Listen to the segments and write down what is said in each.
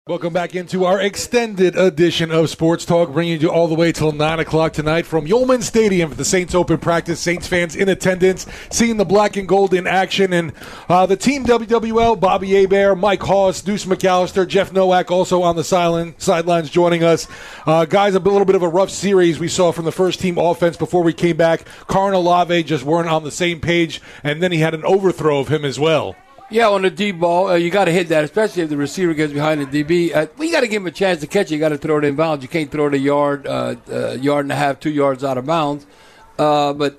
Welcome back into our extended edition of Sports Talk, bringing you all the way till 9 o'clock tonight from Yulman Stadium for the Saints Open practice. Saints fans in attendance, seeing the black and gold in action. And the team WWL, Bobby Hebert, Mike Hoss, Deuce McAllister, Jeff Nowak also on the sidelines joining us. Guys, a little bit of a rough series we saw from the first team offense before we came back. Karn Olave just weren't on the same page, and then he had an overthrow of him as well. Yeah, on the deep ball, you got to hit that, especially if the receiver gets behind the DB. Well, you got to give him a chance to catch it. You got to throw it in bounds. You can't throw it a yard and a half, 2 yards out of bounds. But,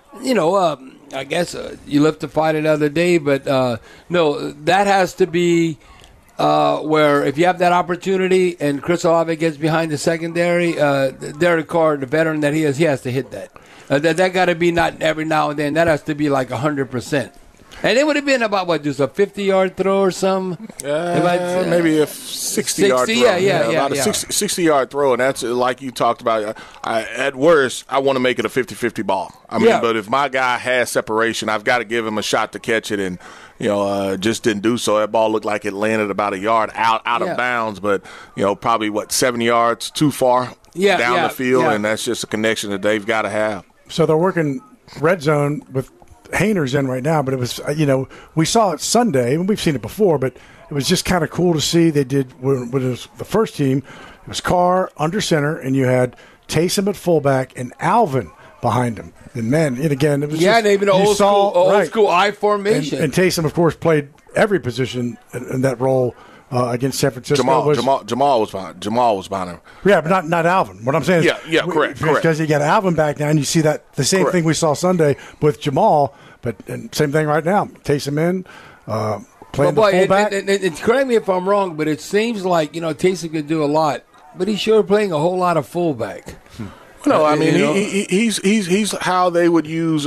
I guess you live to fight another day. But, no, that has to be where if you have that opportunity and Chris Olave gets behind the secondary, Derek Carr, the veteran that he is, he has to hit that. That got to be not every now and then. That has to be like 100%. And it would have been about, just a 50-yard throw or something? Maybe a 60-yard throw. Yeah. About a 60-yard throw, and that's like you talked about. At worst, I want to make it a 50-50 ball. But if my guy has separation, I've got to give him a shot to catch it, and just didn't do so. That ball looked like it landed about a yard out of bounds, but, probably, 7 yards too far down the field, and that's just a connection that they've got to have. So they're working red zone with Hayner's in right now, but it was, we saw it Sunday, and we've seen it before, but it was just kind of cool to see. They did, when it was the first team, it was Carr under center, and you had Taysom at fullback and Alvin behind him. And man, and again, it was and even old school I formation. And Taysom, of course, played every position in that role against San Francisco. Jamal was behind him. Yeah, but not Alvin. What I'm saying is, correct. Because you got Alvin back now, and you see that the same thing we saw Sunday with Jamal, and same thing right now. Taysom in, playing the fullback. And correct me if I'm wrong, but it seems like Taysom can do a lot, but he's sure playing a whole lot of fullback. No, he's how they would use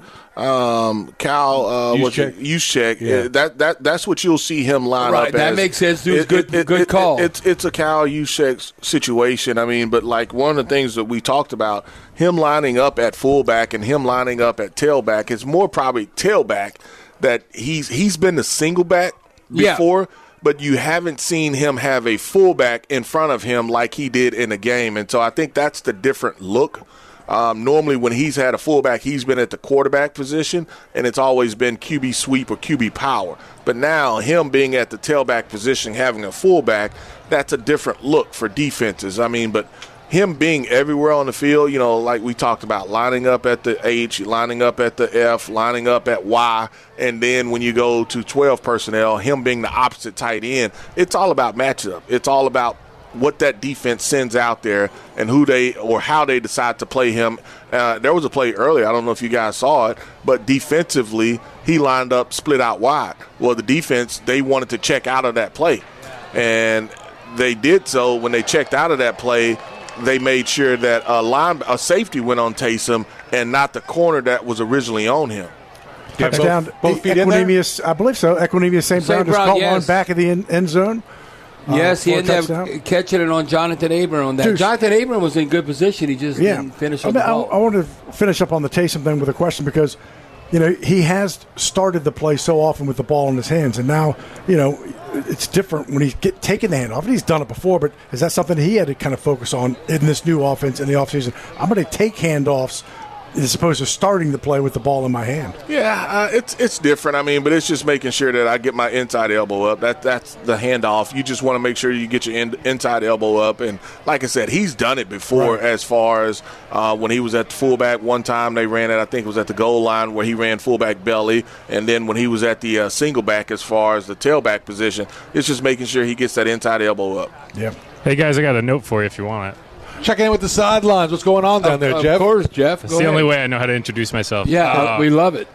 Cal Juszczyk. Yeah. That's what you'll see him line up as. That makes sense. Good call. It's a Cal Juszczyk situation. But like one of the things that we talked about, him lining up at fullback and him lining up at tailback is more probably tailback. That he's been the single back before. Yeah. But you haven't seen him have a fullback in front of him like he did in the game. And so I think that's the different look. Normally when he's had a fullback, he's been at the quarterback position, and it's always been QB sweep or QB power. But now him being at the tailback position, having a fullback, that's a different look for defenses. But him being everywhere on the field, like we talked about, lining up at the H, lining up at the F, lining up at Y, and then when you go to 12 personnel, him being the opposite tight end, it's all about matchup. It's all about what that defense sends out there and how they decide to play him. There was a play earlier, I don't know if you guys saw it, but defensively he lined up split out wide. Well, the defense, they wanted to check out of that play, and they did so. When they checked out of that play, they made sure that a safety went on Taysom and not the corner that was originally on him. Touchdown. Both feet in there? I believe so. Equanimeous St. Brown just caught one back of the end zone. Yes, he ended up catching it on Jonathan Abram on that. Juice. Jonathan Abram was in good position. He just didn't finish on the ball. I want to finish up on the Taysom thing with a question because, he has started the play so often with the ball in his hands, and now, it's different when he's taking the handoff. And he's done it before, but is that something he had to kind of focus on in this new offense in the offseason? I'm going to take handoffs as opposed to starting the play with the ball in my hand. Yeah, it's different. But it's just making sure that I get my inside elbow up. That's the handoff. You just want to make sure you get your inside elbow up. And like I said, he's done it before. Right. As far as when he was at the fullback. One time they ran it, I think it was at the goal line where he ran fullback belly. And then when he was at the single back as far as the tailback position, it's just making sure he gets that inside elbow up. Yep. Hey, guys, I got a note for you if you want it. Checking in with the sidelines. What's going on down there, Jeff? Of course, Jeff. It's the only way I know how to introduce myself. Yeah, we love it.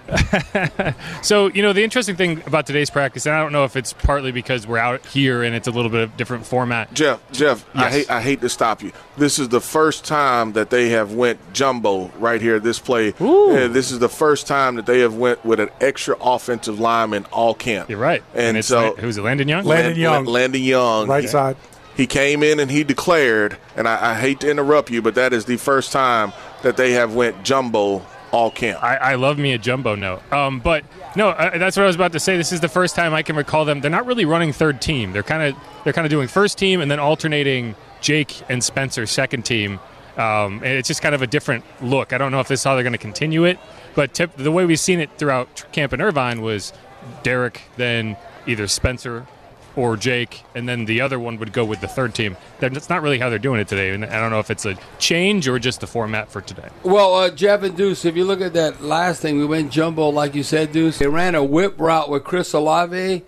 So, the interesting thing about today's practice, and I don't know if it's partly because we're out here and it's a little bit of different format. Jeff, yes. I hate to stop you. This is the first time that they have went jumbo right here, this play. This is the first time that they have went with an extra offensive lineman all camp. You're right. And so, who's it, Landon Young? Landon Young. Right side. He came in and he declared, and I hate to interrupt you, but that is the first time that they have went jumbo all camp. I love me a jumbo note. But no, that's what I was about to say. This is the first time I can recall them. They're not really running third team. They're kind of doing first team and then alternating Jake and Spencer second team. And it's just kind of a different look. I don't know if this is how they're going to continue it, but the way we've seen it throughout camp in Irvine was Derek, then either Spencer or Jake, and then the other one would go with the third team. That's not really how they're doing it today, and I don't know if it's a change or just the format for today. Well, Jeff and Deuce, if you look at that last thing, we went jumbo, like you said, Deuce. They ran a whip route with Chris Olave.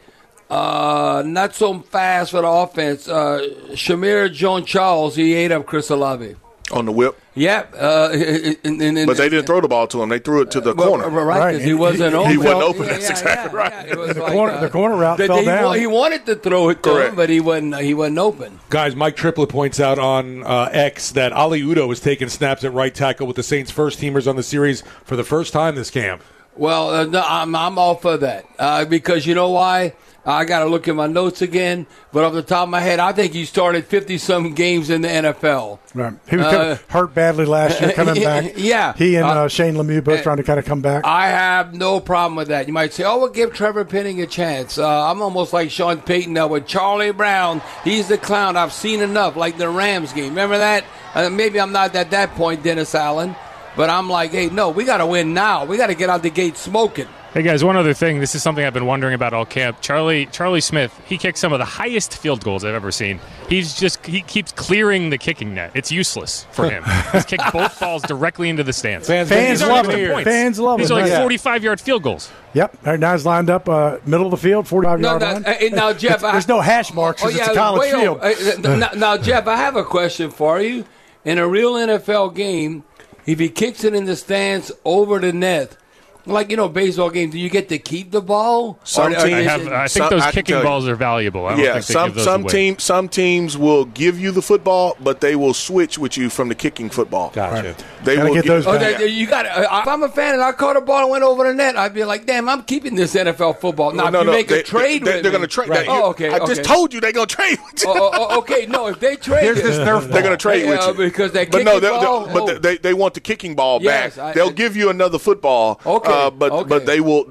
Not so fast for the offense. Shamir Jones-Charles, he ate up Chris Olave. On the whip? Yep. But they didn't throw the ball to him. They threw it to the corner. Right, because he wasn't open. He wasn't open. That's exactly right. Yeah. It was The corner route fell down. He wanted to throw it to him, but he wasn't open. Guys, Mike Triplett points out on X that Ali Udoh is taking snaps at right tackle with the Saints' first teamers on the series for the first time this camp. Well, no, I'm all for that because you know why? I got to look at my notes again, but off the top of my head, I think he started 50-some games in the NFL. Right. He was hurt badly last year coming back. Yeah. He and Shane Lemieux both trying to kind of come back. I have no problem with that. You might say, we'll give Trevor Penning a chance. I'm almost like Sean Payton now with Charlie Brown. He's the clown. I've seen enough, like the Rams game. Remember that? Maybe I'm not at that point, Dennis Allen, but I'm like, hey, no, we got to win now. We got to get out the gate smoking. Hey, guys, one other thing. This is something I've been wondering about all camp. Charlie Smith, he kicked some of the highest field goals I've ever seen. He keeps clearing the kicking net. It's useless for him. He's kicked both balls directly into the stands. Fans love it. Fans love it. These are like 45-yard field goals. Yep. Now he's lined up middle of the field, 45-yard line. Now, Jeff, there's no hash marks because it's a college field. Now, Jeff, I have a question for you. In a real NFL game, if he kicks it in the stands over the net, like, baseball games, do you get to keep the ball? I think those kicking balls are valuable. I don't think they give those away. Some teams will give you the football, but they will switch with you from the kicking football. Gotcha. Right. They will get those back. You got. If I'm a fan and I caught a ball and went over the net, I'd be like, "Damn, I'm keeping this NFL football." Now, if you make a trade with me, they're going to trade. Right. I just told you they're going to trade with you. Okay, no, if they trade, here's this Nerf ball. They're going to trade with you because they kicking ball. But they want the kicking ball back. They'll give you another football. Okay, but they won't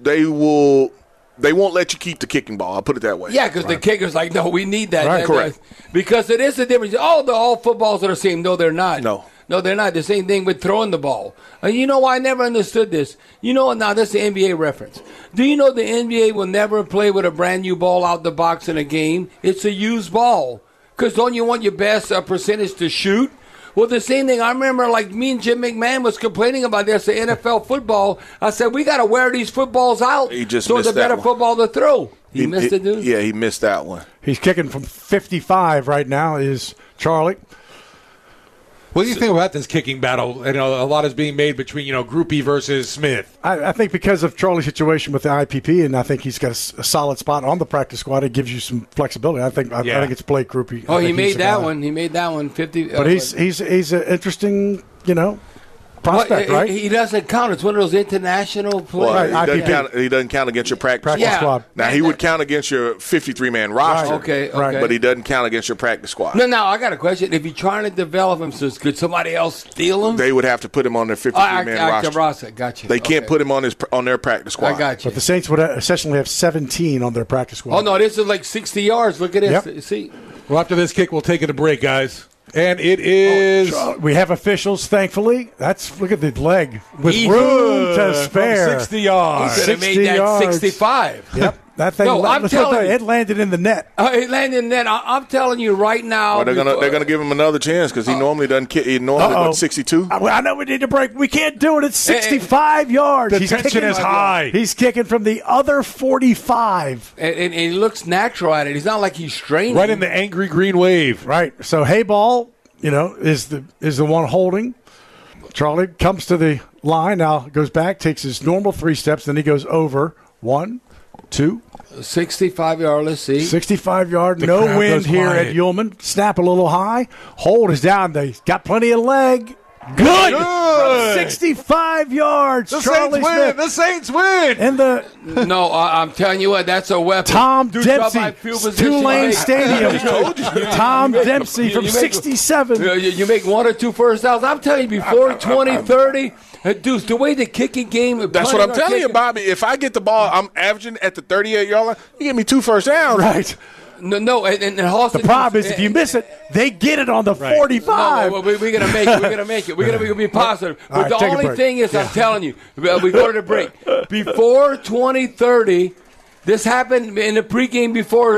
let you keep the kicking ball. I'll put it that way. Yeah, because the kicker's like, no, we need that. Right, correct. Because it is the difference. All footballs are the same. No, they're not. No, they're not. The same thing with throwing the ball. And you know why I never understood this? Now that's the NBA reference. Do you know the NBA will never play with a brand new ball out the box in a game? It's a used ball. Because don't you want your best percentage to shoot? Well, the same thing. I remember, like, me and Jim McMahon was complaining about this in NFL football. I said, we got to wear these footballs out so it's a better football to throw. He missed it, dude? Yeah, he missed that one. He's kicking from 55 right now is Charlie. What do you think about this kicking battle? A lot is being made between, Groupie versus Smith. I think because of Charlie's situation with the IPP, and I think he's got a solid spot on the practice squad, it gives you some flexibility. I think it's Blake Groupie. Oh, he made that one. He made that one 50. But he's an interesting, prospect, right? He doesn't count. It's one of those international players. Well, he doesn't count against your practice squad. Now, he would count against your 53-man roster. Okay. But he doesn't count against your practice squad. No, I got a question. If you're trying to develop him, could somebody else steal him? They would have to put him on their 53-man roster. Gotcha. They can't put him on their practice squad. I got you. But the Saints would essentially have 17 on their practice squad. Oh, no, this is like 60 yards. Look at this. Yep. See? Well, after this kick, we'll take it a break, guys. And it is... we have officials, thankfully. Look at the leg. With room to spare. From 60 yards. He could have made that 65. Yep. That thing, it landed in the net. It landed in the net. I'm telling you right now. Well, they're gonna give him another chance because he normally doesn't kick. He normally 62. I know we need a break. We can't do it. It's 65 yards. The tension is high. He's kicking from the other 45. And he looks natural at it. He's not like he's straining. Right in the angry green wave. Right. So Hayball, is the one holding. Charlie comes to the line, now goes back, takes his normal 3 steps, then he goes over. 1, 2. 65-yard, let's see. 65-yard, no wind here at Ullman. Snap a little high. Hold is down. They got plenty of leg. Good. From 65 yards. The Charlie Saints win. Smith. The Saints win. And the No, I'm telling you what, that's a weapon. Tom Dude, drop Dempsey, by field position, Tulane make- Stadium. Tom Dempsey from you make- 67. You make 1 or 2 first downs. I'm telling you, before 2030, Deuce, the way the kicking game. That's what I'm telling you, Bobby. If I get the ball, I'm averaging at the 38-yard line. You give me 2 first downs. Right. No, and Halston. The problem is if you miss it, they get it on the 45. No, we're gonna make it. We're gonna make it. We're gonna be positive. All But right, the take a only break. thing is, I'm telling you, we go to the break. Before 2030, this happened in the pregame before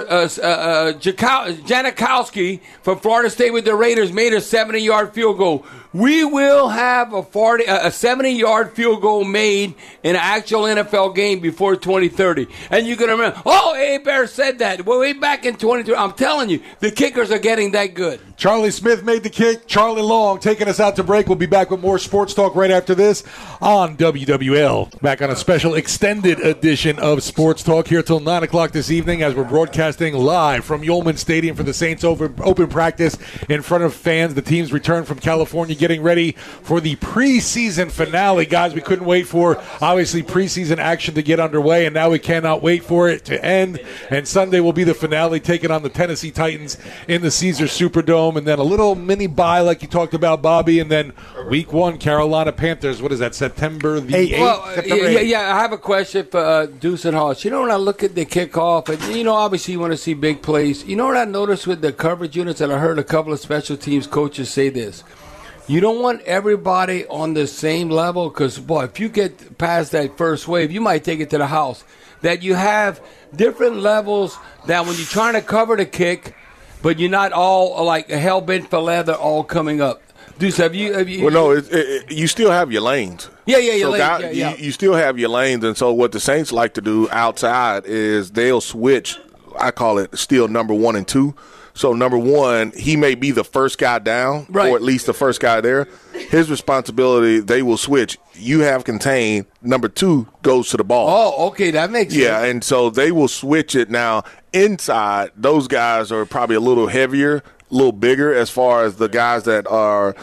Janikowski from Florida State with the Raiders made a 70-yard field goal. We will have a 70-yard field goal made in an actual NFL game before 2030. And you're going to remember, Bear said that. Well, way back in 2030. I'm telling you, the kickers are getting that good. Charlie Smith made the kick. Charlie Long taking us out to break. We'll be back with more sports talk right after this on WWL. Back on a special extended edition of Sports Talk here till 9 o'clock this evening as we're broadcasting live from Yulman Stadium for the Saints open practice in front of fans. The teams return from California getting ready for the preseason finale. Guys, we couldn't wait for, obviously, preseason action to get underway, and now we cannot wait for it to end. And Sunday will be the finale, taking on the Tennessee Titans in the Caesars Superdome. And then a little mini bye like you talked about, Bobby. And then week 1, Carolina Panthers. What is that, September the 8th? Well, September 8th. I have a question for Deuce and Hoss. You know, when I look at the kickoff, and, obviously you want to see big plays. You know what I noticed with the coverage units, and I heard a couple of special teams coaches say this. You don't want everybody on the same level because, boy, if you get past that first wave, you might take it to the house. That you have different levels that when you're trying to cover the kick, but you're not all like hell-bent for leather all coming up. Deuce, have you Well, no, you still have your lanes. Yeah. You still have your lanes, and so what the Saints like to do outside is they'll switch. I call it still number 1 and 2. So number 1, he may be the first guy down, right, or at least the first guy there. His responsibility, they will switch. You have contained. Number 2 goes to the ball. Oh, okay, that makes sense. Yeah, and so they will switch it now. Inside, those guys are probably a little heavier, a little bigger as far as the guys that are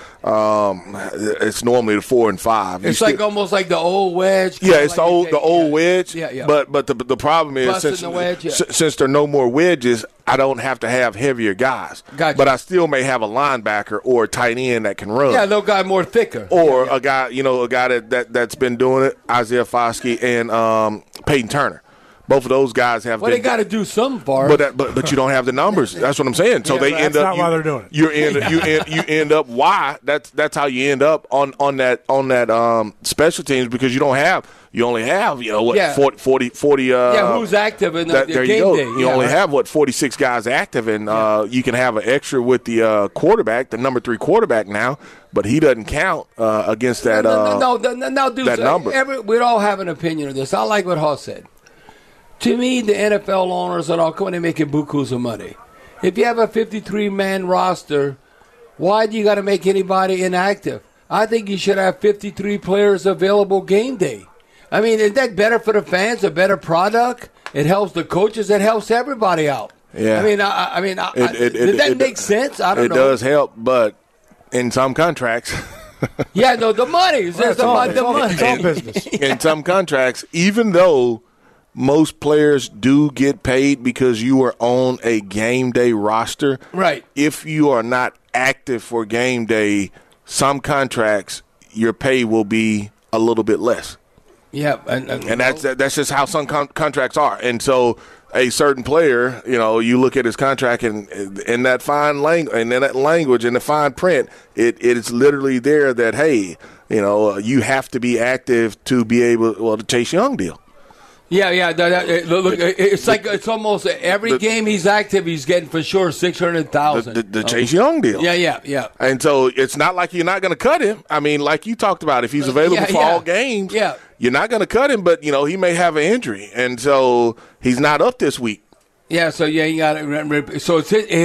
it's normally the 4 and 5. It's like almost like the old wedge. Yeah, it's the old wedge. Yeah. But the problem is since there are no more wedges, I don't have to have heavier guys. Gotcha. But I still may have a linebacker or a tight end that can run. Yeah, no guy more thicker. Or a guy, a guy that's been doing it, Isaiah Foskey and Peyton Turner. Both of those guys have. Well, they got to do some for it. But you don't have the numbers. That's what I'm saying. So they end up. That's not why they're doing it. You end up. Why? That's how you end up on that special teams because you don't have. You only have 40. Who's active in the there game you go. day? You only have 46 guys active, and you can have an extra with the quarterback, the number 3 quarterback now. But he doesn't count against that. No, dude. That number. We all have an opinion of this. I like what Hoss said. To me, the NFL owners are all coming and making bukus of money. If you have a 53-man roster, why do you got to make anybody inactive? I think you should have 53 players available game day. I mean, is that better for the fans? A better product? It helps the coaches. It helps everybody out. Yeah. Does that make sense? I don't know. It does help, but in some contracts. Yeah, no, the money. It's all business. In some contracts, even though most players do get paid because you are on a game day roster. Right. If you are not active for game day, some contracts, your pay will be a little bit less. Yeah. And that's just how some contracts are. And so a certain player, you look at his contract and in that fine language, and in that language, in the fine print, it is literally there that, hey, you have to be active to be able, the Chase Young deal. Yeah. Look, it's almost every game he's active, he's getting for sure $600,000. The Chase Young deal. Yeah. And so it's not like you're not going to cut him. I mean, like you talked about, if he's available for all games, you're not going to cut him. But he may have an injury, and so he's not up this week. Yeah, so you got it. So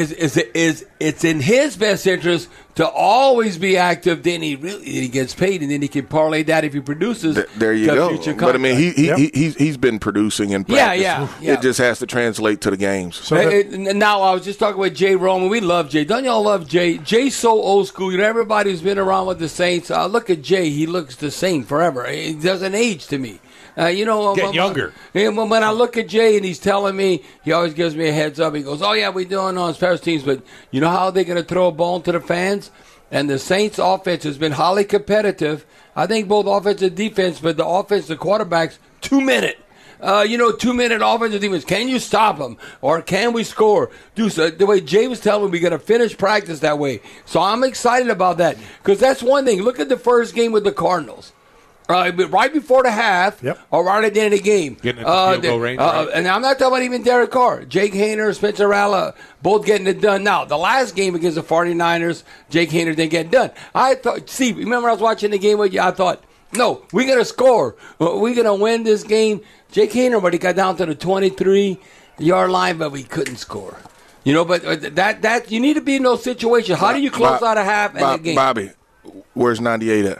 it's in his best interest to always be active. Then he gets paid, and then he can parlay that if he produces. There you go. But I mean, he's been producing in practice. Yeah. It just has to translate to the games. So now I was just talking with Jay Roman. We love Jay. Don't y'all love Jay? Jay's so old school. You know, everybody who's been around with the Saints. Look at Jay. He looks the same forever. He doesn't age to me. Getting younger. When I look at Jay and he's telling me, he always gives me a heads up. He goes, "Oh yeah, we're doing on special teams, but you know how they're going to throw a bone to the fans?" And the Saints' offense has been highly competitive. I think both offense and defense, but the offense, the quarterbacks, 2-minute. 2-minute offensive defense. Can you stop them, or can we score? The way Jay was telling me, we're going to finish practice that way. So I'm excited about that because that's one thing. Look at the first game with the Cardinals. Right before the half, or right at the end of the game. Getting into field goal range. Right. And I'm not talking about even Derek Carr. Jake Haener, Spencer Rattler, both getting it done. Now, the last game against the 49ers, Jake Haener didn't get it done. I thought, remember I was watching the game with you? I thought, no, we're going to score. We're going to win this game. Jake Haener, but he got down to the 23-yard line, but we couldn't score. But that you need to be in those situations. How do you close out a half and a game? Bobby, where's 98 at?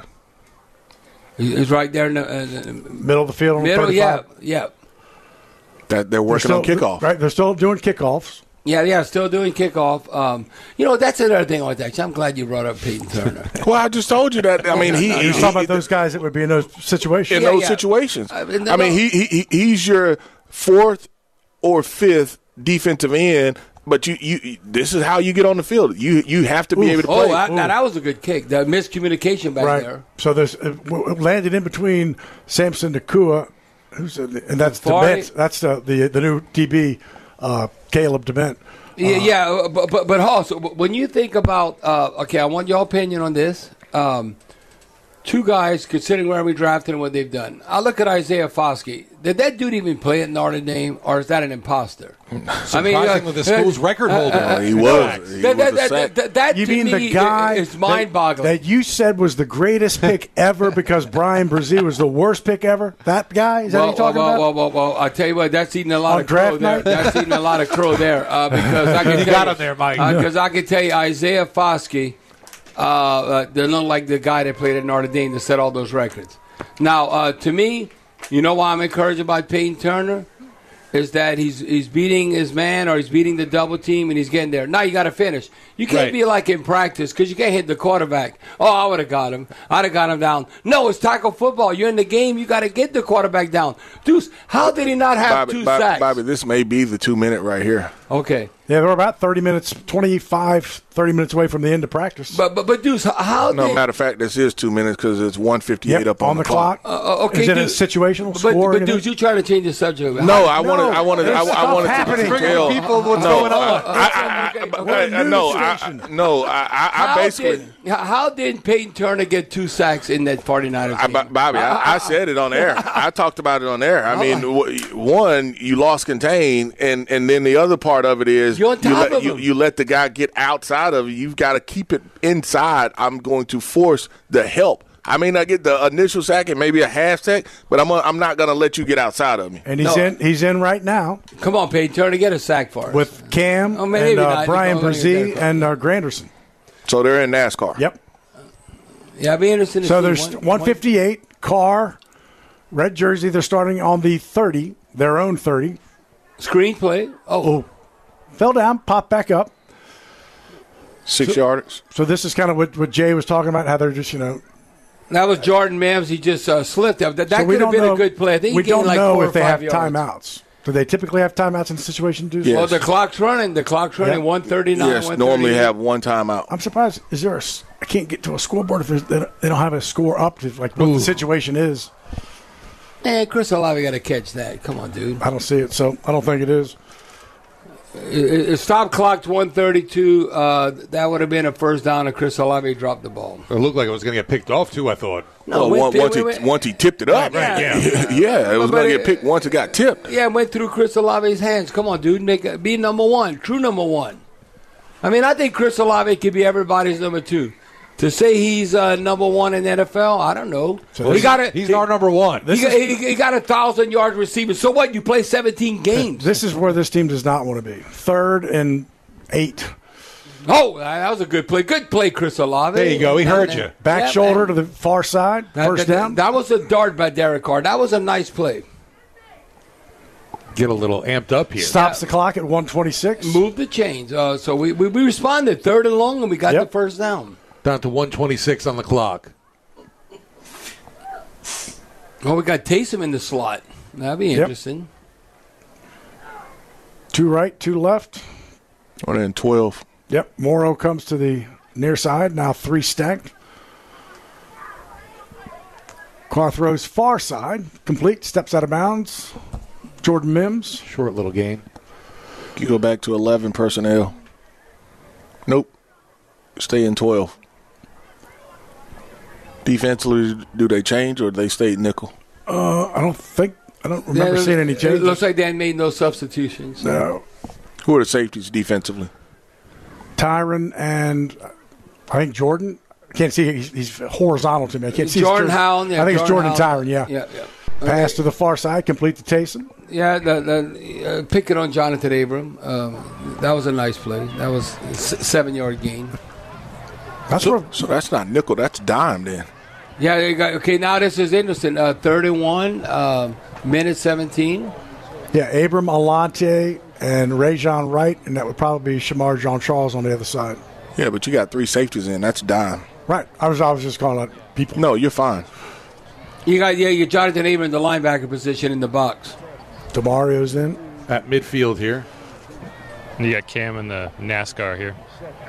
He's right there in the middle of the field. Middle, yeah. That they're working on kickoff. Right, they're still doing kickoffs. Yeah, still doing kickoff. That's another thing like that. I'm glad you brought up Peyton Turner. Well, I just told you that. I mean, he's talking about those guys that would be in those situations. Situations. I mean, he's your fourth or fifth defensive end. But you this is how you get on the field. You have to be able to play. Now that was a good kick. The miscommunication back there. So there's landed in between Samson Nakua, and that's Dement. That's the new DB, Caleb Dement. But also when you think about I want your opinion on this. Two guys, considering where we drafted and what they've done. I look at Isaiah Foskey. Did that dude even play at Notre Dame, or is that an imposter? Surprisingly, the school's record holder. He was. That you to mean me the guy is mind-boggling. That you said was the greatest pick ever because Brian Brzee was the worst pick ever? That guy? Is that what you're talking about? Well, I tell you what, that's eating a lot of crow there. That's eating a lot of crow there. Because I can got him there, Mike. Because I can tell you, Isaiah Foskey, they're not like the guy that played at Notre Dame that set all those records. Now, to me, you know why I'm encouraged about Peyton Turner? Is that he's beating his man, or he's beating the double team, and he's getting there. Now you got to finish. You can't be like in practice because you can't hit the quarterback. Oh, I would have got him. I'd have got him down. No, it's tackle football. You're in the game. You got to get the quarterback down. Deuce, how did he not have two sacks? Bobby, this may be the 2-minute right here. Okay. Yeah, they're about 30 minutes away from the end of practice. But Deuce, how? No, matter of fact, this is 2 minutes because it's 1:58 up on the clock. Okay, is it a situational score? But Deuce, you trying to change the subject? No, I wanted to tell people what's going on. I basically. How did Peyton Turner get 2 sacks in that 49ers game? Bobby, I said it on air. I talked about it on air. I mean, one, you lost contain, and then the other part of it is you let the guy get outside of you. You've got to keep it inside. I'm going to force the help. I may not get the initial sack and maybe a half sack, but I'm not going to let you get outside of me. And he's in right now. Come on, Peyton Turner, get a sack for us. With Cam and Brian Brzee and Granderson. So they're in NASCAR. Yep. Yeah, I'd be interested to see. So there's 158, Carr, red jersey. They're starting on the 30, their own 30. Screenplay. Oh. Fell down, popped back up. 6 yards. So this is kind of what Jay was talking about, how they're just, That was Jordan Mims. He just slipped. That could have been a good play. I think we don't know if they have yards. Timeouts. Do they typically have timeouts in the situation? Yes. Well, the clock's running. 139. Yes, normally have one timeout. I'm surprised. Is there I can't get to a scoreboard if they don't have a score up to what the situation is. Chris Olave got to catch that. Come on, dude. I don't see it, so I don't think it is. Stop clocked 132. That would have been a first down, and Chris Olave dropped the ball. It looked like it was going to get picked off, too, I thought. No, once he tipped it up. Right, it was going to get picked once it got tipped. Yeah, it went through Chris Olave's hands. Come on, dude. Be number one. True number one. I mean, I think Chris Olave could be everybody's number 2. To say he's number one in the NFL, I don't know. So he's our number one. He got 1,000-yard receiver. So what? You play 17 games. This is where this team does not want to be. 3rd and 8. Oh, that was a good play. Good play, Chris Olave. There you go. He heard you. Back shoulder to the far side. First down. That was a dart by Derek Carr. That was a nice play. Get a little amped up here. Stops the clock at 1:26. Move the chains. So we responded 3rd and long, and we got the first down. Down to 1:26 on the clock. Oh, we got Taysom in the slot. That'd be interesting. 2 right, 2 left. 1 and 12. Yep. Morrow comes to the near side. Now 3 stacked. Carr throws far side. Complete. Steps out of bounds. Jordan Mims. Short little gain. You go back to 11 personnel. Nope. Stay in 12. Defensively, do they change or do they stay nickel? I don't remember seeing any changes. It looks like they made no substitutions. No. Who are the safeties defensively? Tyron and I think Jordan. I can't see. He's horizontal to me. I can't see. Jordan Howland. I think it's Jordan Tyron. Yeah. Yeah. Pass to the far side, complete to Taysom. Yeah, pick it on Jonathan Abram. That was a nice play. That was a 7-yard gain. So that's not nickel. That's dime then. Yeah, okay, now this is interesting. 31, minute 17. Yeah, Abram, Alante, and Rajon Wright, and that would probably be Shamar Jean-Charles on the other side. Yeah, but you got 3 safeties in. That's dime. Right. I was just calling out people. No, you're fine. You got Jonathan Abram in the linebacker position in the box. DeMario's in. At midfield here. And you got Cam in the NASCAR here.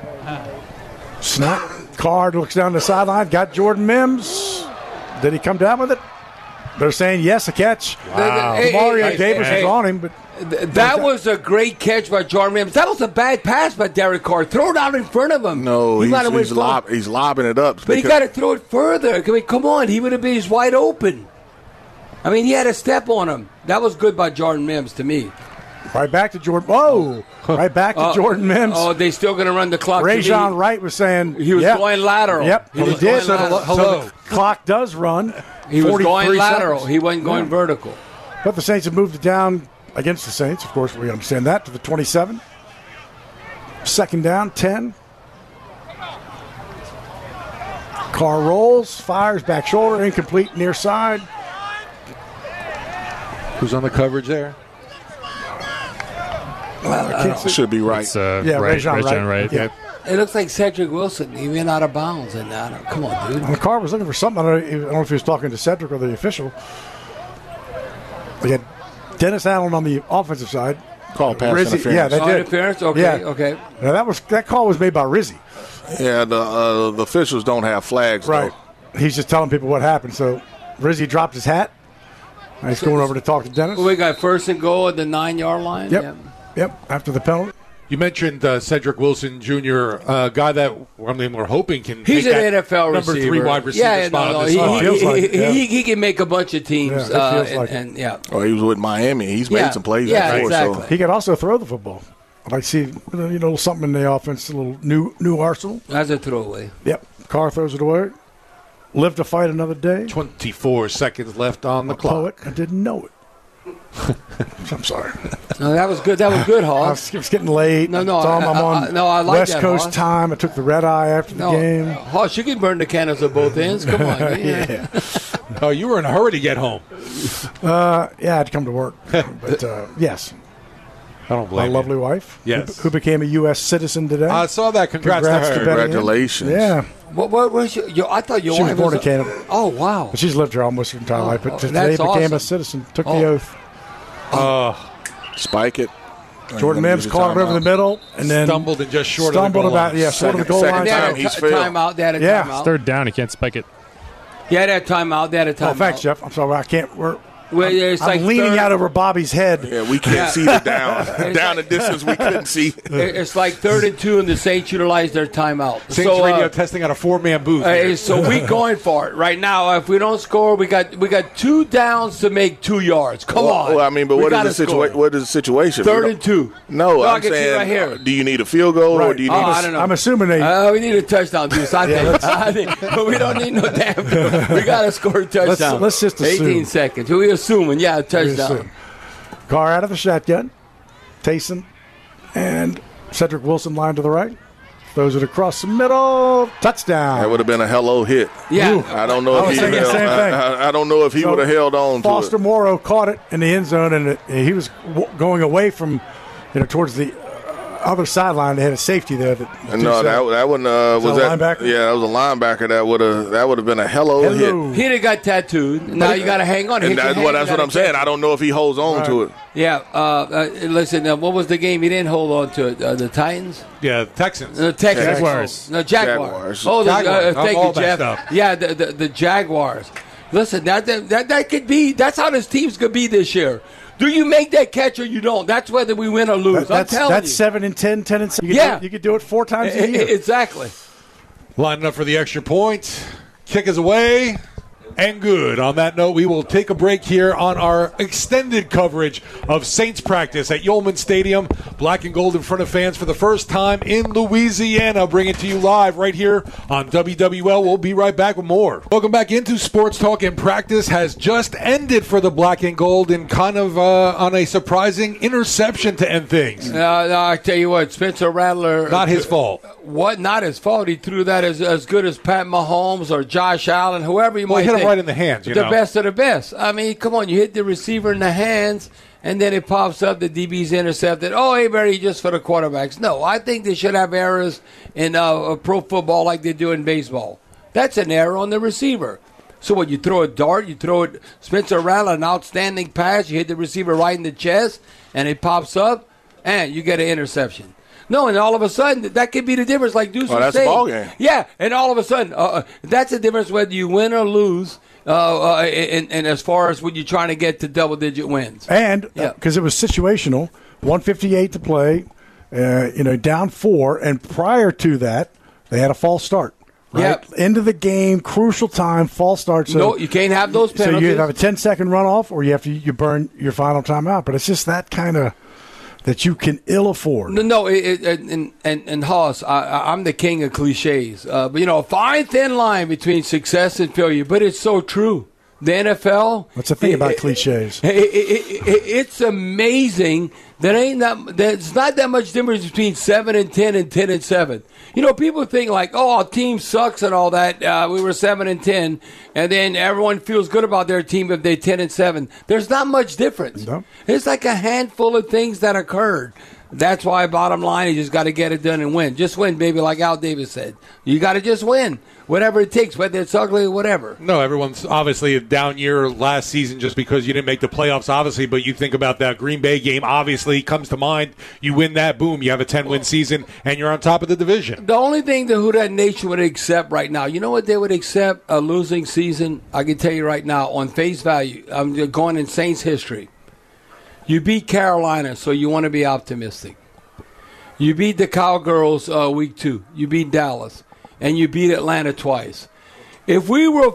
Snap. Card looks down the sideline. Got Jordan Mims. Did he come down with it? They're saying yes, a catch. Wow. Mario Davis is on him, but that was a great catch by Jordan Mims. That was a bad pass by Derek Carr. Throw it out in front of him. No, he's lobbing it up. But he got to throw it further. I mean, come on. He would have been wide open. I mean, he had a step on him. That was good by Jordan Mims to me. Right back to Jordan. Whoa! Right back to Jordan Mims. Oh, they still going to run the clock. Rajon Wright was saying he was going lateral. Yep, he did. So the clock does run. He was going lateral. Seconds. He wasn't going vertical. But the Saints have moved it down against the Saints. Of course, we understand that, to the 27. 2nd down, 10. Carr rolls, fires, back shoulder, incomplete, near side. Who's on the coverage there? Should be right. Rajon Wright. Yeah. It looks like Cedric Wilson. He went out of bounds. And come on, dude. Well, Carr was looking for something. I don't know if he was talking to Cedric or the official. We had Dennis Allen on the offensive side. Call pass interference. Yeah, they did. Interference? Okay, yeah. Okay. Now that call was made by Rizzi. Yeah, the officials don't have flags, right? Though. He's just telling people what happened. So Rizzi dropped his hat. And he's going over to talk to Dennis. We got 1st and goal at the 9-yard line. Yep. After the penalty. You mentioned Cedric Wilson Jr., a guy that we're hoping can. He's take an that NFL number receiver. 3 wide receiver spot on this line. He can make a bunch of teams. Oh, he was with Miami. He's made some plays. Yeah, before, exactly. So. He can also throw the football. I like to see something in the offense, a little new arsenal. That's a throwaway. Yep. Carr throws it away. Live to fight another day. 24 seconds left on the clock. I didn't know it. I'm sorry. No, that was good. That was good, Hoss. It was getting late. No, I'm on I like West that, Coast Hoss. time. I took the red eye after the game. Hoss, you can burn the candles at both ends. Come on. Yeah. Oh, you were in a hurry to get home. I had to come to work. But yes. I don't blame my lovely wife. Yes. Who became a U.S. citizen today. I saw that. Congrats to her. Congratulations. Yeah. What was I thought your she wife was born in Canada. Oh, wow. But she's lived here almost her entire life. But today became a citizen. Took the oath. Spike it. Jordan Mims caught it over the middle and then stumbled and just short of the goal line. Short of the goal line. They had a timeout. They had a timeout. 3rd down. He can't spike it. Yeah, they had a timeout. They had a timeout. Oh, thanks, Jeff. I'm sorry. I can't. Well, it's I'm like leaning out over Bobby's head. Yeah, we can't see the down the distance. We couldn't see. It's like 3rd and 2, and the Saints utilize their timeout. Saints radio testing out a 4-man booth. So we going for it right now. If we don't score, we got 2 downs to make 2 yards. Come on. Well, I mean, but what is the situation? 3rd and 2. No, I'm I can see saying, right here. do you need a field goal or do you need? I don't know. I'm assuming they. We need a touchdown, Deuce. I think, but we don't need no damn. We got to score a touchdown. Let's just assume. 18 seconds. We assuming, a touchdown. Carr out of the shotgun. Taysom and Cedric Wilson line to the right. Throws it across the middle. Touchdown. That would have been a hello hit. Yeah. I don't know if he thinking the same thing. I don't know if he would have held on Foster to it. Morrow caught it in the end zone, and he was going away from, towards the other sideline. They had a safety there. That one was that linebacker? Yeah, that was a linebacker. That would have been a hello hit. He'd have got tattooed. Now you got to hang on. And that's what I'm saying. I don't know if he holds on to it. Yeah. Listen, what was the game? He didn't hold on to it. The Titans? Yeah, Texans. The Texans. Jaguars. No, Jaguars. Oh, Jaguars. Thank I'm you, Jeff. all Yeah, the Jaguars. Listen, that could be. That's how this team's going to be this year. Do you make that catch or you don't? That's whether we win or lose. I'm telling you. That's 7 and 10, 10 and 7. You could do it 4 times a year. Exactly. Lining up for the extra point. Kick is away. And good. On that note, we will take a break here on our extended coverage of Saints practice at Yulman Stadium. Black and gold in front of fans for the first time in Louisiana. Bring it to you live right here on WWL. We'll be right back with more. Welcome back into Sports Talk, and practice has just ended for the black and gold and kind of on a surprising interception to end things. No, I tell you what, Spencer Rattler. Not his fault. What? Not his fault. He threw that as good as Pat Mahomes or Josh Allen, whoever you might hit think. him right in the hands. The best of the best. I mean, come on. You hit the receiver in the hands, and then it pops up. The DB's intercepted. Oh, hey, Barry, just for the quarterbacks. No, I think they should have errors in pro football like they do in baseball. That's an error on the receiver. So when you throw a dart, you throw it. Spencer Rattler, an outstanding pass. You hit the receiver right in the chest, and it pops up, and you get an interception. No, and all of a sudden, that could be the difference, like Deuce was that's saying. a ball game. Yeah, and all of a sudden, that's the difference whether you win or lose, and as far as when you're trying to get to double-digit wins. And because it was situational, 1:58 to play, down 4, and prior to that, they had a false start. Right? Yep. End of the game, crucial time, false start. So, no, you can't have those penalties. So you have a 10-second runoff, or you burn your final timeout. But it's just that kind of that you can ill afford. No, and Hoss, I'm the king of cliches. But a fine thin line between success and failure. But it's so true. The NFL. What's the thing about cliches? It's amazing that there's not that much difference between 7 and 10 and 10 and 7. People think like, oh, our team sucks and all that. We were 7 and 10, and then everyone feels good about their team if they're 10 and 7. There's not much difference. No. It's like a handful of things that occurred. That's why, bottom line, you just got to get it done and win. Just win, baby, like Al Davis said. You got to just win, whatever it takes, whether it's ugly or whatever. No, everyone's obviously a down year last season just because you didn't make the playoffs, obviously. But you think about that Green Bay game, obviously, comes to mind. You win that, boom, you have a 10-win season, and you're on top of the division. The only thing the Who Dat Nation would accept right now, you know what they would accept? A losing season, I can tell you right now, on face value, I'm going in Saints history. You beat Carolina, so you want to be optimistic. You beat the Cowgirls week 2. You beat Dallas. And you beat Atlanta twice. If we were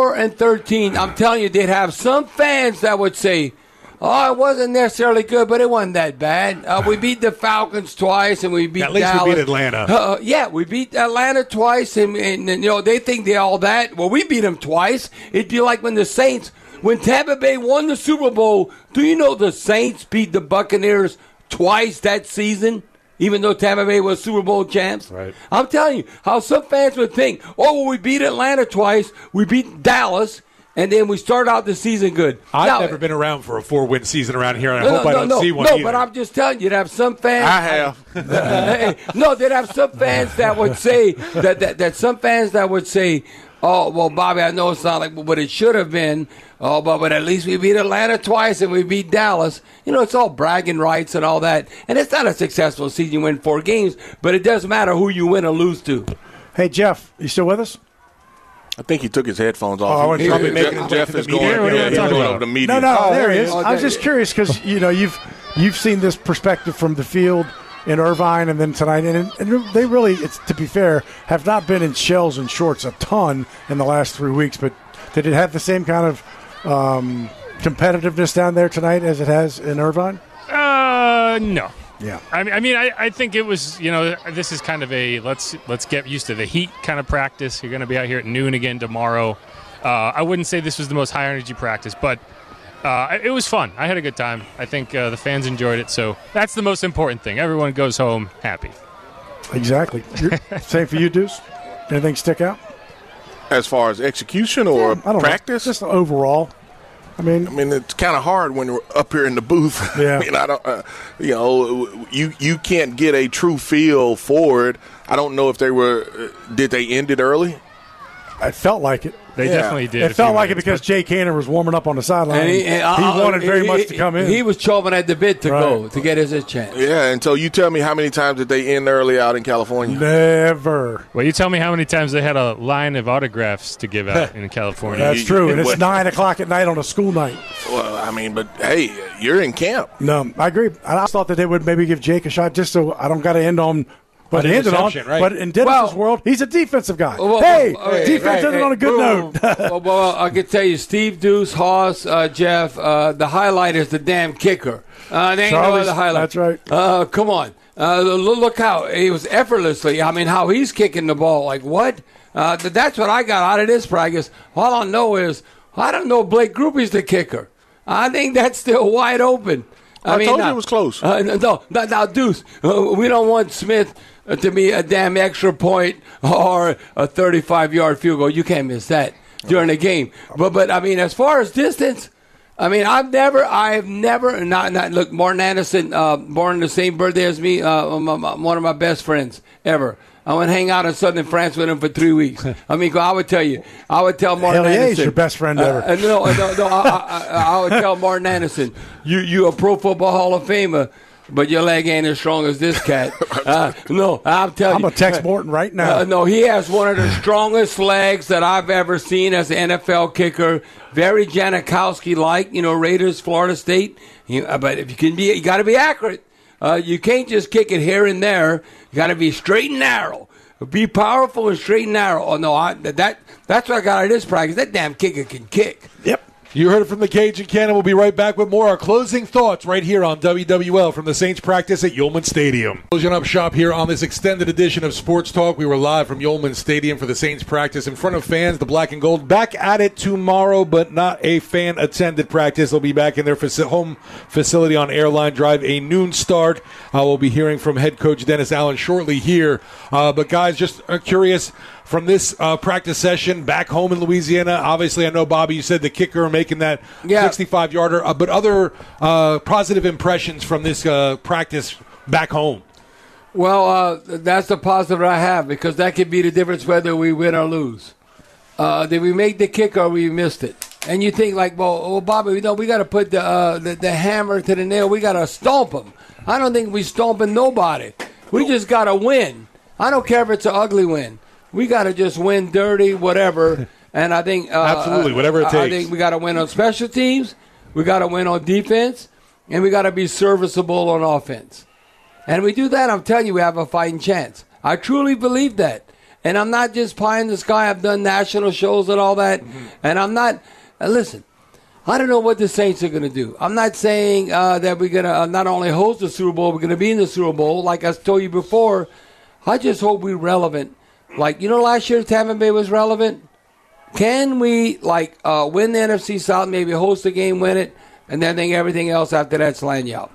4-13, I'm telling you, they'd have some fans that would say, oh, it wasn't necessarily good, but it wasn't that bad. We beat the Falcons twice, and we beat Dallas. At least we beat Atlanta. Yeah, we beat Atlanta twice, and they think they're all that. Well, we beat them twice. It'd be like when the Saints... When Tampa Bay won the Super Bowl, do you know the Saints beat the Buccaneers twice that season, even though Tampa Bay was Super Bowl champs? Right. I'm telling you, how some fans would think, we beat Atlanta twice, we beat Dallas, and then we start out the season good. I've never been around for a 4-win season around here, and I hope I don't see one either. No, but I'm just telling you, you'd have some fans. I have. No, they'd have some fans that would say, that some fans that would say, oh, well, Bobby, I know it's not like what it should have been. Oh, but at least we beat Atlanta twice and we beat Dallas. It's all bragging rights and all that. And it's not a successful season. You win 4 games, but it doesn't matter who you win or lose to. Hey, Jeff, you still with us? I think he took his headphones off. Oh, He- probably making his way Jeff to the is media. going, Yeah, he's talking going about. over the media. No, there he there is. he is. I was just curious because you've seen this perspective from the field in Irvine and then tonight, and they really, to be fair, have not been in shells and shorts a ton in the last 3 weeks. But did it have the same kind of competitiveness down there tonight as it has in Irvine? No. Yeah. I think it was, this is kind of a let's get used to the heat kind of practice. You're going to be out here at noon again tomorrow. I wouldn't say this was the most high energy practice, but it was fun. I had a good time. I think the fans enjoyed it, so that's the most important thing. Everyone goes home happy. Exactly. Same for you, Deuce? Anything stick out? As far as execution or I don't practice? know. Just overall. I mean, it's kind of hard when we're up here in the booth. Yeah. I don't, you can't get a true feel for it. I don't know if did they end it early? I felt like it. They definitely did. It felt like it because Jay Cannon was warming up on the sideline. And he wanted very much to come in. He was chomping at the bit to Right. go to get his chance. Yeah, and so you tell me how many times did they end early out in California? Never. Well, you tell me how many times they had a line of autographs to give out in California. That's true. And it's What- 9 o'clock at night on a school night. Well, but hey, you're in camp. No, I agree. I thought that they would maybe give Jake a shot just so I don't got to end on what An he ended on. interception, right. But in Dennis's Well- world, he's a defensive guy. Well, Defense ended on a good note. well, I can tell you, Steve, Deuce, Haas, Jeff, the highlight is the damn kicker. They ain't no Charlie's- other highlight. that's right. Come on. Look how he was effortlessly. How he's kicking the ball. Like, what? That's what I got out of this practice. All I know is, I don't know Blake Grupe's the kicker. I think that's still wide open. I told you it was close. Now, Deuce, we don't want Smith to be a damn extra point or a 35-yard field goal. You can't miss that during the game. But as far as distance, I've never, look, Martin Anderson, born the same birthday as me, one of my best friends ever. I went hang out in southern France with him for 3 weeks. I would tell Martin Hell yeah, Anderson. he's your best friend ever. I would tell Martin Anderson, you a Pro Football Hall of Famer, but your leg ain't as strong as this cat. No, I'm telling you. I'm going to text Morton right now. No, he has one of the strongest legs that I've ever seen as an NFL kicker. Very Janikowski-like, Raiders, Florida State. But if you got to be accurate. You can't just kick it here and there. You got to be straight and narrow. Be powerful and straight and narrow. Oh no, that's what I got out of this practice. That damn kicker can kick. Yep. You heard it from the Cajun Cannon. We'll be right back with more. Our closing thoughts right here on WWL from the Saints practice at Yulman Stadium. Closing up shop here on this extended edition of Sports Talk. We were live from Yulman Stadium for the Saints practice in front of fans, the black and gold. Back at it tomorrow, but not a fan-attended practice. They'll be back in their home facility on Airline Drive, a noon start. We'll be hearing from head coach Dennis Allen shortly here. But guys, just curious, from this practice session back home in Louisiana, obviously I know, Bobby, you said the kicker making that 65-yarder, but other positive impressions from this practice back home? Well, that's the positive I have, because that could be the difference whether we win or lose. Did we make the kick or we missed it? And you think like, well Bobby, we got to put the hammer to the nail. We got to stomp them. I don't think we stomping nobody. We just got to win. I don't care if it's an ugly win. We got to just win dirty, whatever. And I think absolutely, whatever it takes. I think we got to win on special teams. We got to win on defense, and we got to be serviceable on offense. And we do that, I'm telling you, we have a fighting chance. I truly believe that. And I'm not just pie in the sky. I've done national shows and all that. Mm-hmm. And I'm not. Listen, I don't know what the Saints are going to do. I'm not saying that we're going to not only host the Super Bowl, we're going to be in the Super Bowl. Like I told you before, I just hope we're relevant. Like, last year Tampa Bay was relevant. Can we, win the NFC South, maybe host a game, win it, and then think everything else after that's lanyard?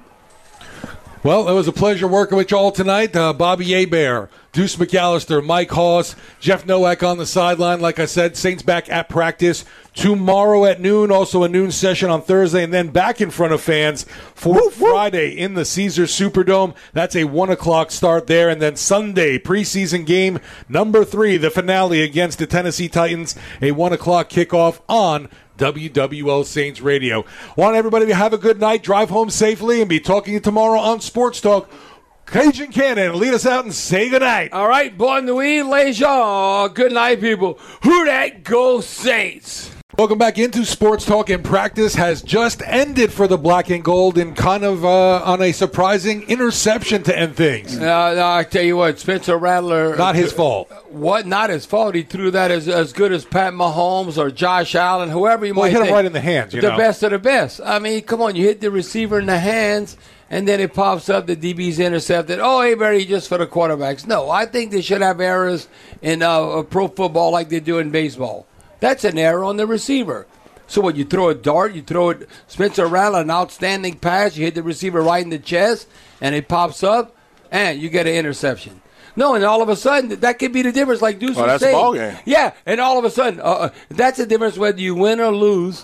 Well, it was a pleasure working with you all tonight. Bobby Hebert, Deuce McAllister, Mike Haas, Jeff Nowak on the sideline. Like I said, Saints back at practice tomorrow at noon, also a noon session on Thursday, and then back in front of fans for Friday in the Caesars Superdome. That's a 1 o'clock start there. And then Sunday, preseason game number 3, the finale against the Tennessee Titans, a 1 o'clock kickoff on WWL Saints Radio. Want everybody to have a good night, drive home safely, and be talking to you tomorrow on Sports Talk. Cajun Cannon, lead us out and say goodnight. All right, bonne nuit, les gens. Good night, people. Who that go Saints? Welcome back into Sports Talk. In practice has just ended for the Black and Gold and kind of on a surprising interception to end things. I tell you what, Spencer Rattler. Not his fault. What? Not his fault. He threw that as good as Pat Mahomes or Josh Allen, whoever you might hit think. him right in the hands. The best of the best. I mean, come on. You hit the receiver in the hands, and then it pops up. The DB's intercepted. Oh, hey, Barry, just for the quarterbacks. No, I think they should have errors in pro football like they do in baseball. That's an error on the receiver. So when you throw a dart, you throw it, Spencer Rattler, an outstanding pass, you hit the receiver right in the chest, and it pops up, and you get an interception. No, and all of a sudden, that could be the difference, like Deuce was that's saying. a ball game. Yeah, and all of a sudden, that's the difference whether you win or lose,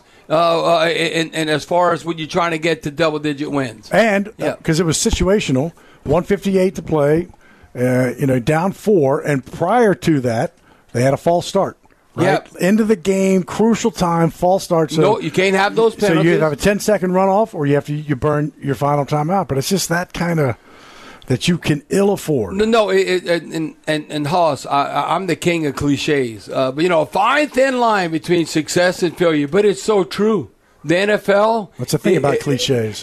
and as far as when you're trying to get to double-digit wins. And because it was situational, 1:58 to play, down 4, and prior to that, they had a false start. Right? Yep. End of the game, crucial time, false start. So, no, you can't have those penalties. So you have a 10-second runoff, or you have to burn your final timeout. But it's just that kind of that you can ill afford. No, and Hoss, I'm the king of cliches. But a fine thin line between success and failure. But it's so true. The NFL. What's the thing about cliches?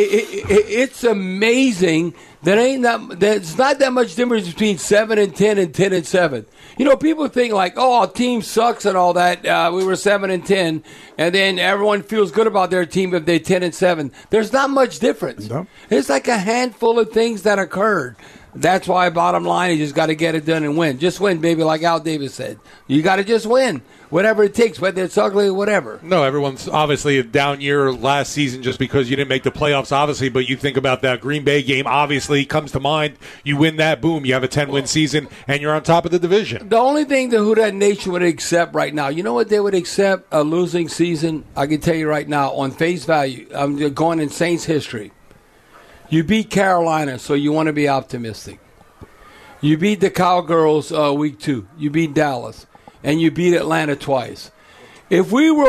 It's amazing that there's not that much difference between 7-10 and 10-7. People think like, oh, our team sucks and all that. We were 7-10, and then everyone feels good about their team if they're 10-7. There's not much difference. No. It's like a handful of things that occurred. That's why, bottom line, you just got to get it done and win. Just win, baby, like Al Davis said. You got to just win, whatever it takes, whether it's ugly or whatever. No, everyone's obviously a down year last season just because you didn't make the playoffs, obviously, but you think about that Green Bay game, obviously, comes to mind. You win that, boom, you have a 10-win season, and you're on top of the division. The only thing the Who Dat Nation would accept right now, you know what they would accept? A losing season, I can tell you right now, on face value, I'm going in Saints history. You beat Carolina, so you want to be optimistic. You beat the Cowgirls week 2. You beat Dallas. And you beat Atlanta twice. If we were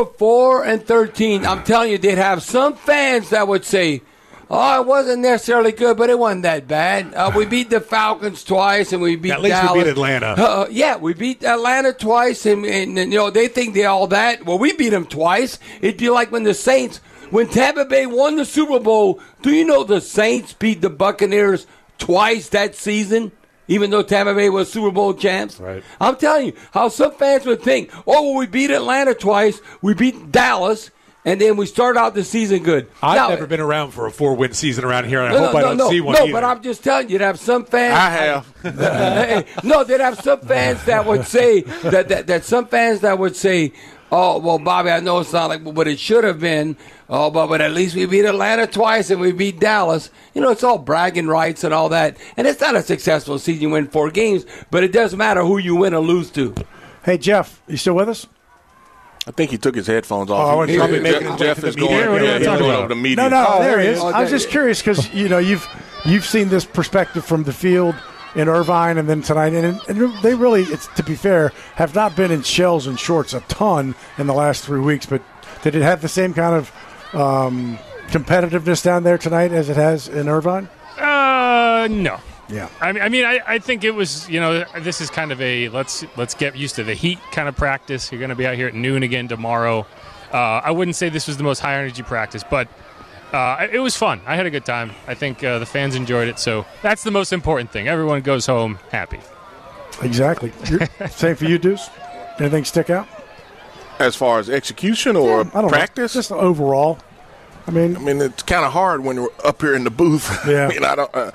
4-13, I'm telling you, they'd have some fans that would say, oh, it wasn't necessarily good, but it wasn't that bad. We beat the Falcons twice, and we beat Dallas. At least we beat Atlanta. Yeah, we beat Atlanta twice, and they think they're all that. Well, we beat them twice. It'd be like when the Saints, when Tampa Bay won the Super Bowl, do you know the Saints beat the Buccaneers twice that season? Even though Tampa Bay was Super Bowl champs. Right. I'm telling you, how some fans would think, oh, well, we beat Atlanta twice, we beat Dallas, and then we start out the season good. I've never been around for a 4-win season around here, and I hope I don't see one either. No, but I'm just telling you, you'd have some fans. I have. No, they'd have some fans that would say, that some fans that would say, oh, well, Bobby, I know it's not like what it should have been. Oh, but at least we beat Atlanta twice and we beat Dallas. It's all bragging rights and all that. And it's not a successful season. You win 4 games, but it doesn't matter who you win or lose to. Hey, Jeff, you still with us? I think he took his headphones off. Oh, probably making Jeff is going over the media. No, there he is. I was just curious because, you've seen this perspective from the field in Irvine and then tonight. And they really, to be fair, have not been in shells and shorts a ton in the last 3 weeks. But did it have the same kind of competitiveness down there tonight as it has in Irvine? No. Yeah. I think it was, this is kind of a let's get used to the heat kind of practice. You're going to be out here at noon again tomorrow. I wouldn't say this was the most high energy practice, but it was fun. I had a good time. I think the fans enjoyed it, so that's the most important thing. Everyone goes home happy. Exactly. Same for you, Deuce? Anything stick out? As far as execution or practice? Just overall. I mean, it's kind of hard when we're up here in the booth. Yeah. I don't.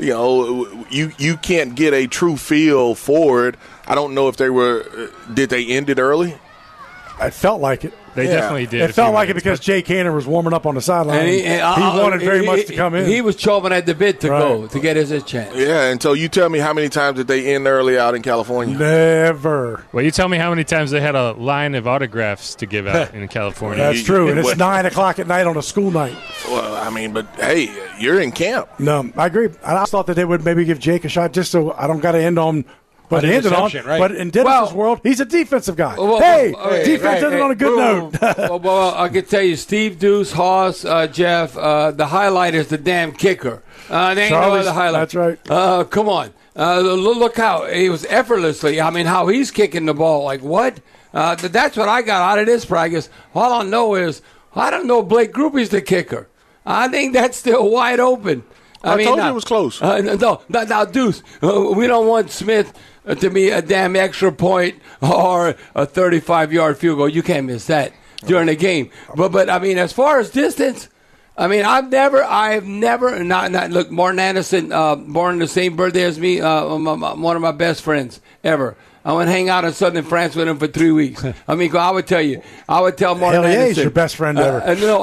You can't get a true feel for it. I don't know if they were. Did they end it early? I felt like it. They definitely did. It felt like it because Jay Cannon was warming up on the sideline. He wanted very much to come in. He was chomping at the bit to go, to get his chance. Yeah, and so you tell me how many times did they end early out in California? Never. Well, you tell me how many times they had a line of autographs to give out in California. That's true, and it's 9 o'clock at night on a school night. Well, but hey, you're in camp. No, I agree. I thought that they would maybe give Jake a shot just so I don't got to end on But An ended on. interception, right. But in Dennis's world, he's a defensive guy. Defense ended on a good note. well, I can tell you, Steve Deuce, Haas, Jeff, the highlight is the damn kicker. They ain't no other highlight. That's right. Come on. Look how he was effortlessly. I mean, how he's kicking the ball. Like, what? That's what I got out of this practice. All I know is, I don't know Blake Grupe's the kicker. I think that's still wide open. I told you it was close. Now, Deuce, we don't want Smith to be a damn extra point or a 35-yard field goal. You can't miss that during the game. But I mean, as far as distance, I mean, I've never, look, Martin Anderson, born the same birthday as me, one of my best friends ever. I went hang out in southern France with him for 3 weeks. I mean, I would tell Martin Anderson. He's your best friend ever. No,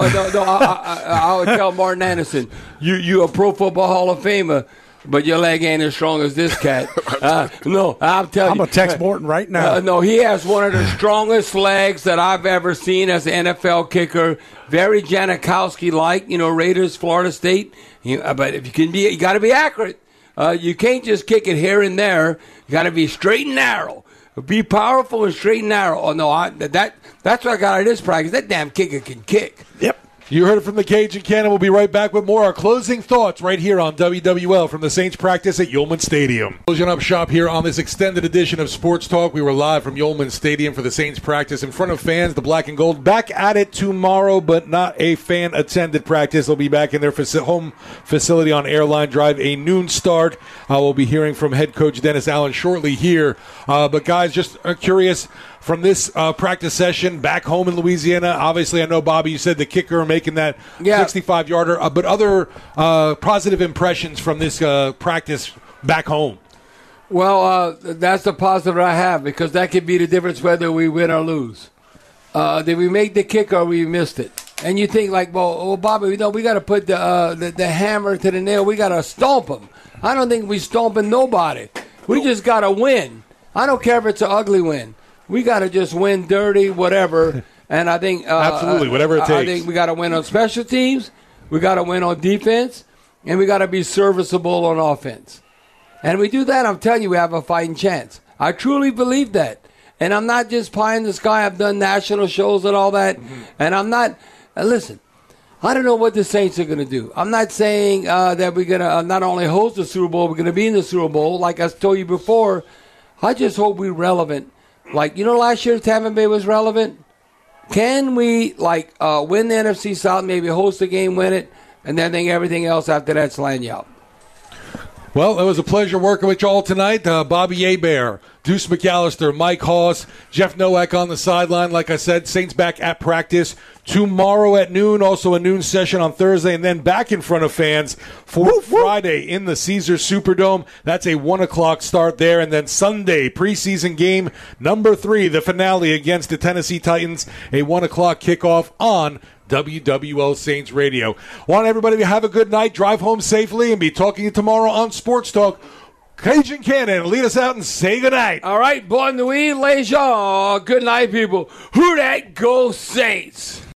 I would tell Martin Anderson, you a Pro Football Hall of Famer, but your leg ain't as strong as this cat. No, I'll tell you. I'm going to text Morton right now. No, he has one of the strongest legs that I've ever seen as an NFL kicker. Very Janikowski-like, Raiders, Florida State. But if you got to be accurate. You can't just kick it here and there. You got to be straight and narrow. Be powerful and straight and narrow. Oh, no, that's what I got out of this practice. That damn kicker can kick. Yep. You heard it from the Cajun Cannon. We'll be right back with more. Our closing thoughts right here on WWL from the Saints practice at Yulman Stadium. Closing up shop here on this extended edition of Sports Talk. We were live from Yulman Stadium for the Saints practice in front of fans, the black and gold. Back at it tomorrow, but not a fan-attended practice. They'll be back in their home facility on Airline Drive, a noon start. We'll be hearing from head coach Dennis Allen shortly here. But guys, just curious, from this practice session back home in Louisiana, obviously I know, Bobby, you said the kicker making that 65-yarder, but other positive impressions from this practice back home? Well, that's the positive I have, because that could be the difference whether we win or lose. Did we make the kick or we missed it? And you think like, well Bobby, we got to put the hammer to the nail. We got to stomp them. I don't think we stomping nobody. We just got to win. I don't care if it's an ugly win. We got to just win dirty, whatever. And I think absolutely, whatever it takes. I think we got to win on special teams. We got to win on defense, and we got to be serviceable on offense. And we do that, I'm telling you, we have a fighting chance. I truly believe that. And I'm not just pie in the sky. I've done national shows and all that. Mm-hmm. And I'm not. Listen, I don't know what the Saints are going to do. I'm not saying that we're going to not only host the Super Bowl, we're going to be in the Super Bowl. Like I told you before, I just hope we're relevant. Like, last year Tampa Bay was relevant. Can we, win the NFC South, maybe host the game, win it, and then think everything else after that's laying you out? Well, it was a pleasure working with you all tonight. Bobby Hebert, Deuce McAllister, Mike Haas, Jeff Nowak on the sideline. Like I said, Saints back at practice tomorrow at noon, also a noon session on Thursday, and then back in front of fans for Friday in the Caesars Superdome. That's a 1 o'clock start there. And then Sunday, preseason game number 3, the finale against the Tennessee Titans, a 1 o'clock kickoff on WWL Saints Radio. Want everybody to have a good night, drive home safely, and be talking to you tomorrow on Sports Talk. Cajun Cannon, lead us out and say goodnight. All right, bonne nuit, les gens. Good night, people. Who that, go Saints?